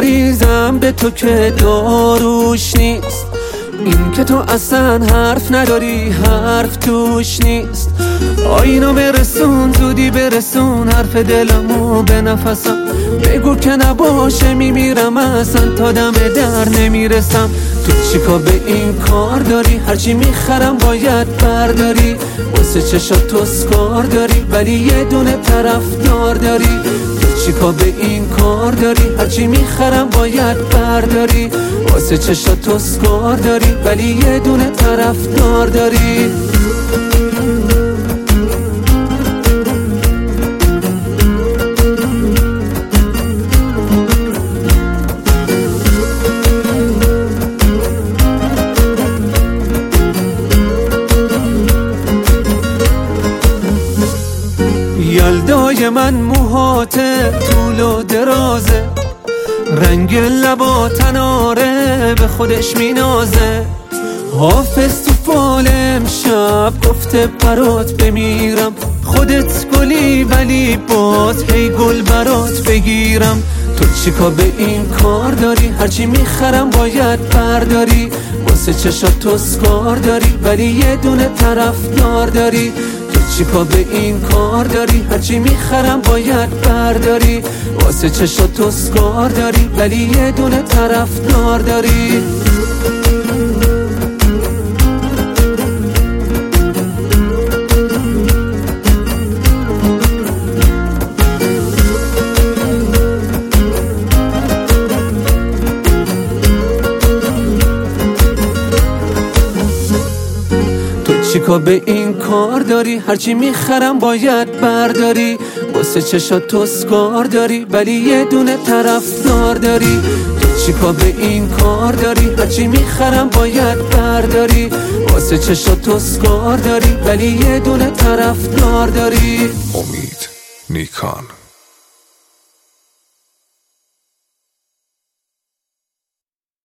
مریضم به تو که داروش نیست. این که تو اصلا حرف نداری حرف توش نیست. آینو برسون زودی برسون حرف دلمو به نفسم. بگو که نباشه میمیرم اصلا تا دم در نمیرسم. تو چیکار به این کار داری؟ هرچی میخرم باید برداری. واسه چشات تو اسکار داری ولی یه دونه طرفدار داری. تو چیکار به این کار داری؟ هرچی میخرم باید برداری. واسه چشات تو اسکار داری ولی یه دونه طرفدار داری. یلدای من موهات طول و درازه. رنگ لبا تناره به خودش مینازه. حافظ تو فال امشب گفته برات بمیرم. خودت گلی ولی باز هی گل برات بگیرم. تو چیکار به این کار داری؟ هرچی میخرم باید برداری. واسه چشات تو اسکار داری ولی یه دونه طرفدار داری. تو چیکار به این کار داری؟ هرچی میخرم باید برداری. واسه چشات تو اسکار داری ولی یه دونه طرفدار داری. چیکار به این کار داری؟ هرچی میخرم باید برداری. واسه چشات تو اسکار داری ولی یه دونه طرفدار داری. تو چیکار به این کار داری؟ هرچی میخرم باید برداری. واسه چشات تو اسکار داری ولی یه دونه طرفدار داری. امید نیکان.